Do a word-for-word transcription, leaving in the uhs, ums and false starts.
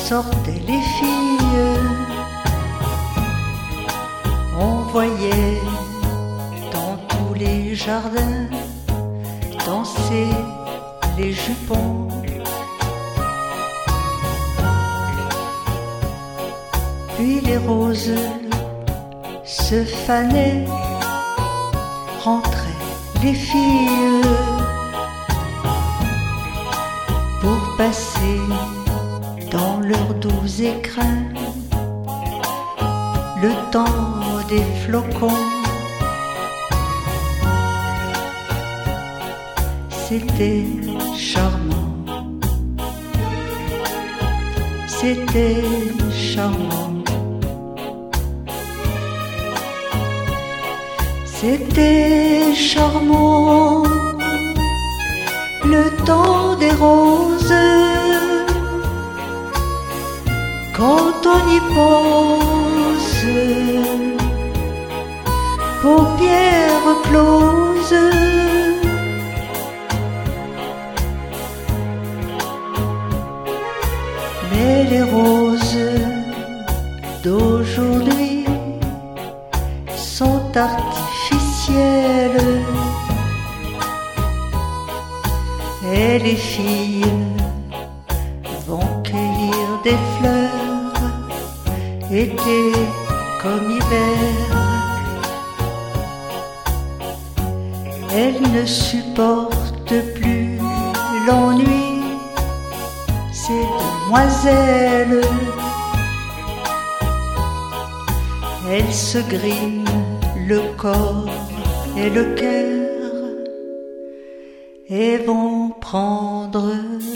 sortaient les filles. On voyait dans tous les jardins danser les jupons. Puis les roses se fanaient, rentraient les filles pour passer dans leurs doux écrins le temps des flocons. C'était charmant, c'était charmant, c'était charmant, le temps des roses. Quand on y pense, paupières closes, mais les roses d'aujourd'hui sont artificielles et les filles vont cueillir des fleurs, été comme hiver. Elles ne supportent plus l'ennui, ces demoiselles. Elles se griment le corps et le cœur et vont prendre